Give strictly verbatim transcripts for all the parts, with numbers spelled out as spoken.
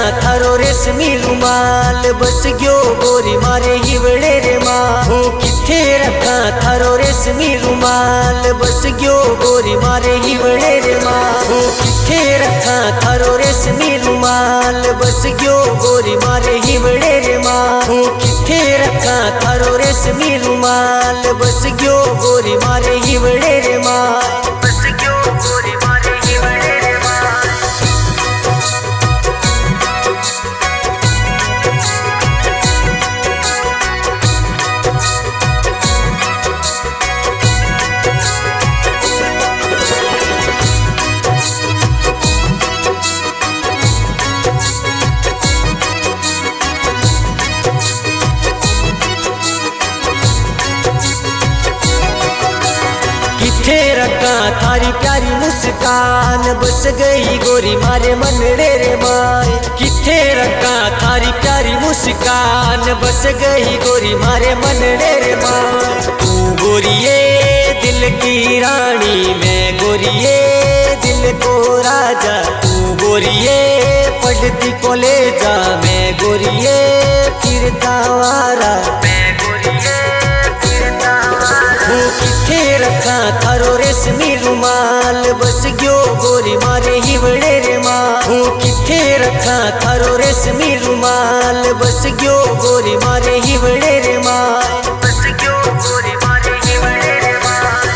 थारो रेशमी रुमाल बस गयो गोरी मारे हिवड़े रे माँ। हो किथे रखा थारो रेशमी रुमाल बस गयो गोरी मारे हिवड़े रे माँ। हो किथे रखा थारो रेशमी रुमाल बस गयो गोरी मारे हिवड़े रे माँ। हो किथे रखा थारो रेशमी रुमाल बस गयो गोरी मारे हिवड़े रे माँ। बस गयो गोरी मारे हिवड़े रे माँ। किथे रखा थारी प्यारी मुस्कान बस गई गोरी मारे मनड़े रे माए। किथे रखा थारी प्यारी मुस्कान बस गई गोरी मारे मनड़े रे माँ। तू गोरिये दिल की रानी मैं गोरिये दिल को राजा। तू गोरिये पढ़ती कॉलेजा मैं गोरिये फिरता वारा। हो किथे रखा थारो रेशमी रुमाल बस गयो गोरी मारे हिवड़े रे माँ। हो किथे रखा थारो रेशमी रुमाल बस गयो गोरी मारे हिवड़े रे माँ। बस गयो गोरी मारे हिवड़े रे माँ।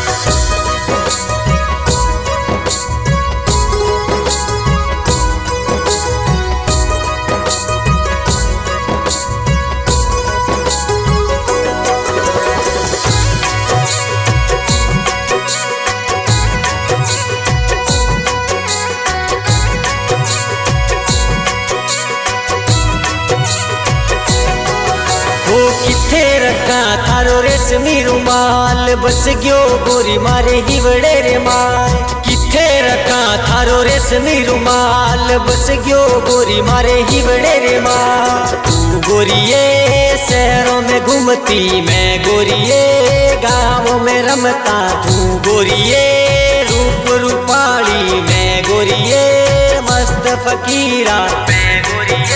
हो किथे रखा थारो रेशमी रुमाल बस गयो गोरी मारे हिवड़े रे माँ। किथे रखा थारो रेशमी रुमाल बस गयो गोरी मारे हिवड़े रे माँ। तू गोरिये शहरों में घूमती मैं गोरिये गाँवों में रमता। तू गोरिये रूप रूपाली मैं गोरिये मस्त फकीरा मैं गोरिये।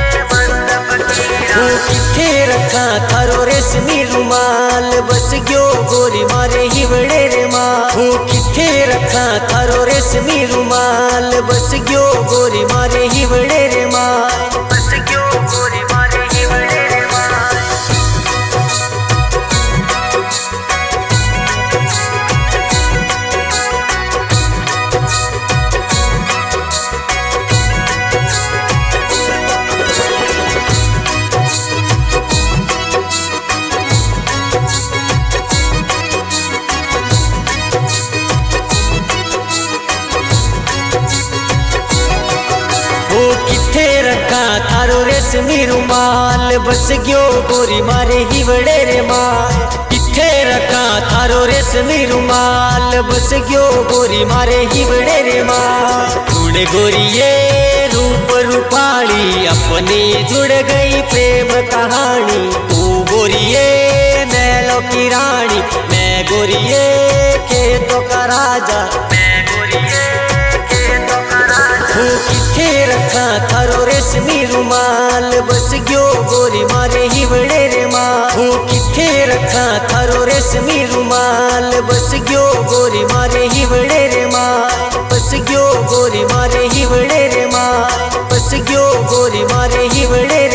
हो किथे रखा थारो रेशमी रुमाल बस गयो गोरी मारे हिवड़े रे माँ। हो किथे रखा थारो रेशमी रुमाल बस गयो गोरी मारे हिवड़े रे माँ। बस गयो गोरी मारे हिवड़े रे माँ। हो किथे रखा थारो रेशमी रुमाल बस गयो गोरी मारे हिवड़े रे माँ। किथे रखा थारो रेशमी रुमाल बस गयो गोरी मारे हिवड़े रे माँ। जुड़ गोरिये रूप रूपाली अपनी जुड़ गई प्रेम कहानी। तू गोरिये महलों की रानी मैं गोरिये खेतों का राजा मैं गोरिये। हो किथे रखा थारो रेशमी रुमाल बस गयो गोरी मारे हिवड़े रे माँ। हो किथे रखा थारो रेशमी रुमाल बस गयो गोरी मारे हिवड़े रे माँ। बस गयो गोरी मारे हिवड़े रे माँ। बस गयो गोरी मारे हिवड़े रे